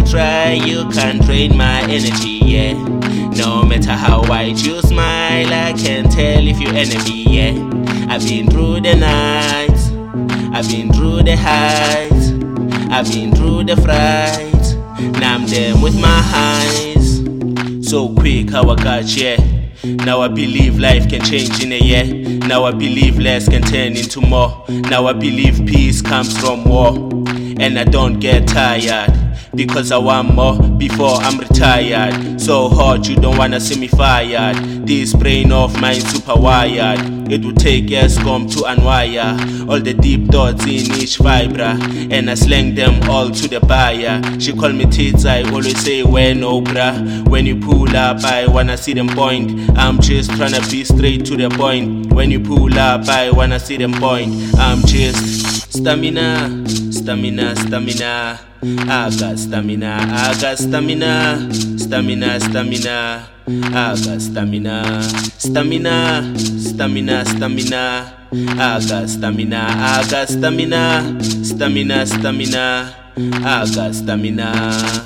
try, you can't drain my energy, yeah. No matter how wide you smile, I can tell if you're enemy, yeah. I've been through the nights, I've been through the heights, I've been through the frights. Now I'm there with my highs. So quick how I got here. Now I believe life can change in a year. Now I believe less can turn into more. Now I believe peace comes from war. And I don't get tired, because I want more before I'm retired. So hot you don't wanna see me fired. This brain of mine super wired. It will take ESCOM to unwire all the deep thoughts in each vibra, and I slang them all to the buyer. She call me tits, I always say when no bruh. When you pull up I wanna see them point. I'm just tryna be straight to the point. When you pull up I wanna see them point. I'm just stamina, stamina, stamina. I got stamina, I got stamina, stamina, stamina. I got stamina, stamina, stamina, stamina. I got stamina, I got stamina, stamina, stamina. I got stamina.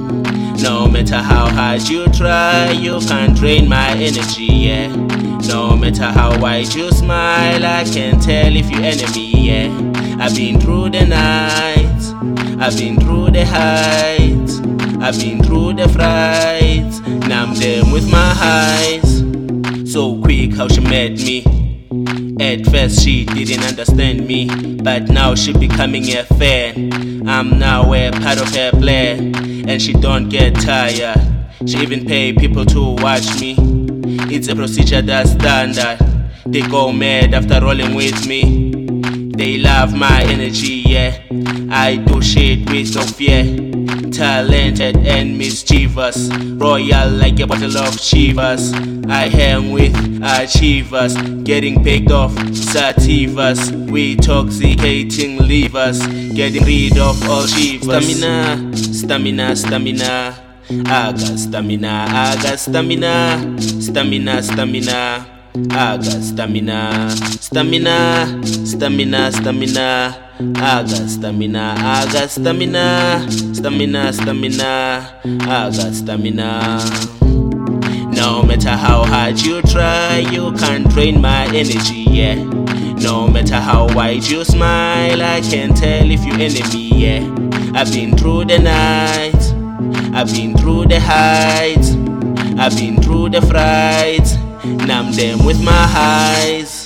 No matter how hard you try, you can't drain my energy, yeah. No matter how wide you smile, I can tell if you're enemy, yeah. I've been through the nights, I've been through the heights, I've been through the frights. Now I'm there with my highs. So quick how she met me. At first she didn't understand me, but now she becoming a fan. I'm now a part of her plan, and she don't get tired. She even pay people to watch me. It's a procedure that's standard. They go mad after rolling with me. They love my energy, yeah. I do shit with no fear. Talented and mischievous, royal like a bottle of Chivas. I hang with achievers, getting picked off sativas. We toxicating levers, getting rid of all shivers. Stamina, stamina, stamina. I got stamina, I got stamina, stamina, stamina. I got stamina, stamina, stamina, stamina. I got stamina, I got stamina, stamina, stamina. I got stamina. No matter how hard you try, you can't drain my energy, yeah. No matter how wide you smile, I can tell if you're enemy, yeah. I've been through the nights, I've been through the heights, I've been through the frights. Now I'm them with my highs.